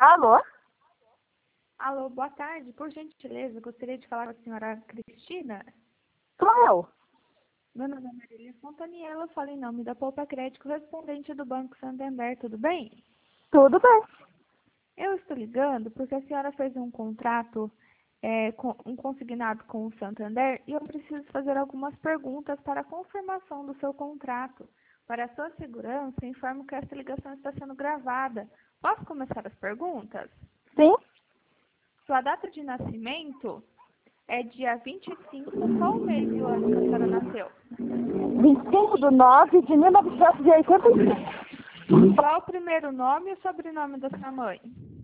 Alô? Alô, boa tarde. Por gentileza, gostaria de falar com a senhora Cristina. Sou eu. Meu nome é Marília Fontaniela, falo em nome da Poupa Crédito, correspondente do Banco Santander, tudo bem? Tudo bem. Eu estou ligando porque a senhora fez um contrato, um consignado com o Santander, e eu preciso fazer algumas perguntas para a confirmação do seu contrato. Para a sua segurança, informo que esta ligação está sendo gravada. Posso começar as perguntas? Sim? Sua data de nascimento é dia 25, qual o mês e o ano que a senhora nasceu? 25/9/1985. Qual o primeiro nome e o sobrenome da sua mãe?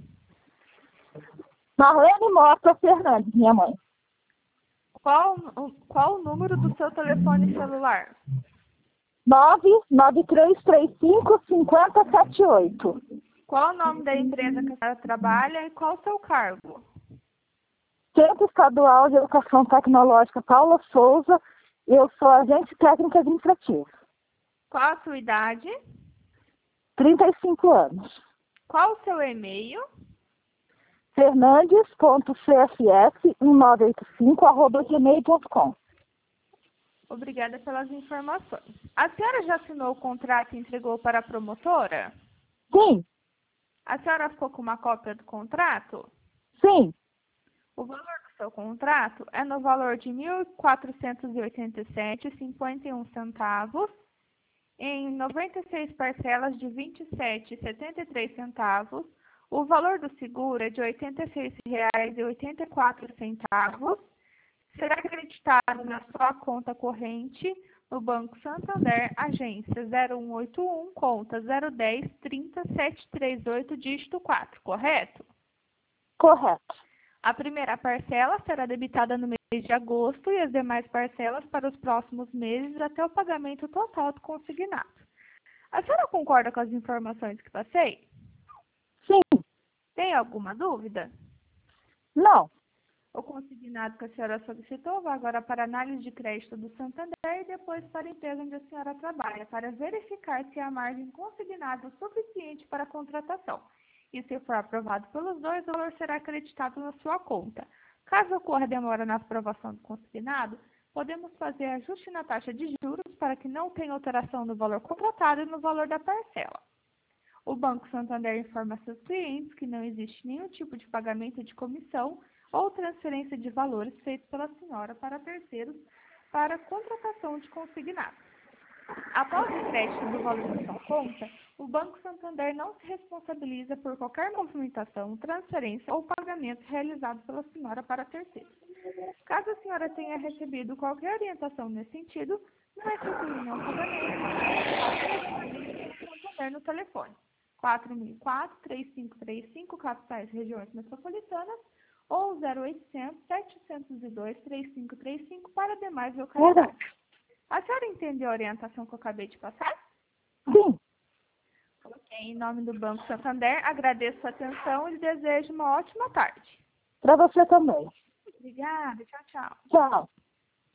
Marlene Mota Fernandes, minha mãe. Qual o número do seu telefone celular? 99335-5078. Qual o nome da empresa que a senhora trabalha e qual o seu cargo? Centro Estadual de Educação Tecnológica Paula Souza. Eu sou agente técnica administrativa. Qual a sua idade? 35 anos. Qual o seu e-mail? Fernandes.css1985@gmail.com. Obrigada pelas informações. A senhora já assinou o contrato e entregou para a promotora? Sim, A senhora ficou com uma cópia do contrato? sim. O valor do seu contrato é no valor de R$ 1.487,51 em 96 parcelas de R$ 27,73. O valor do seguro é de R$ 86,84. Será acreditado na sua conta corrente no Banco Santander, agência 0181, conta 010-30738, dígito 4, correto? Correto. A primeira parcela será debitada no mês de agosto e as demais parcelas para os próximos meses até o pagamento total do consignado. A senhora concorda com as informações que passei? Sim. Tem alguma dúvida? Não. O consignado que a senhora solicitou vai agora para análise de crédito do Santander e depois para a empresa onde a senhora trabalha, para verificar se a margem consignada é suficiente para a contratação. E se for aprovado pelos dois, o valor será acreditado na sua conta. Caso ocorra demora na aprovação do consignado, podemos fazer ajuste na taxa de juros para que não tenha alteração no valor contratado e no valor da parcela. O Banco Santander informa seus clientes que não existe nenhum tipo de pagamento de comissão ou transferência de valores feitos pela senhora para terceiros para contratação de consignado. Após o crédito do valor da sua conta, o Banco Santander não se responsabiliza por qualquer movimentação, transferência ou pagamento realizado pela senhora para terceiros. Caso a senhora tenha recebido qualquer orientação nesse sentido, não efetue nenhum pagamento, Santander no telefone 4004-3535, capitais regiões metropolitanas, ou 0800-702-3535 para demais localidades. A senhora entendeu a orientação que eu acabei de passar? Sim. Ok, em nome do Banco Santander, agradeço a atenção e desejo uma ótima tarde. Para você também. Obrigada, tchau, tchau. Tchau.